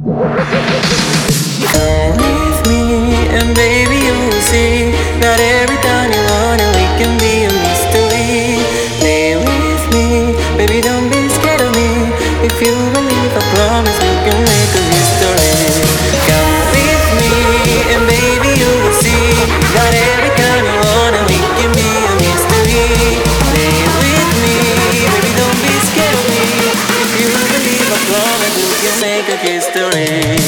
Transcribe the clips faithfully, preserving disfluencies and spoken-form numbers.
Come with me and baby you will see that every time you want it we can be a mystery. Play with me, baby don't be scared of me. If you believe I promise we can make a history. Come with me and baby you will see that every time you want it we can be a mystery. Play with me, baby don't be scared of me. If you believe I promise we can make a history.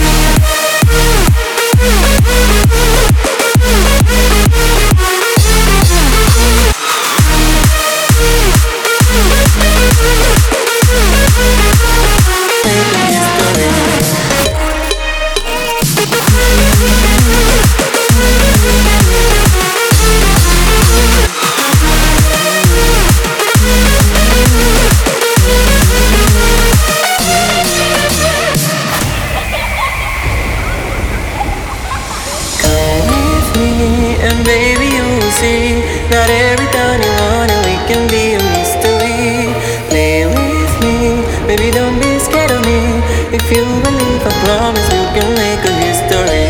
And baby you will see that every time you want it we can be a mystery. Play with me, baby don't be scared of me. If you believe I promise you can make a history.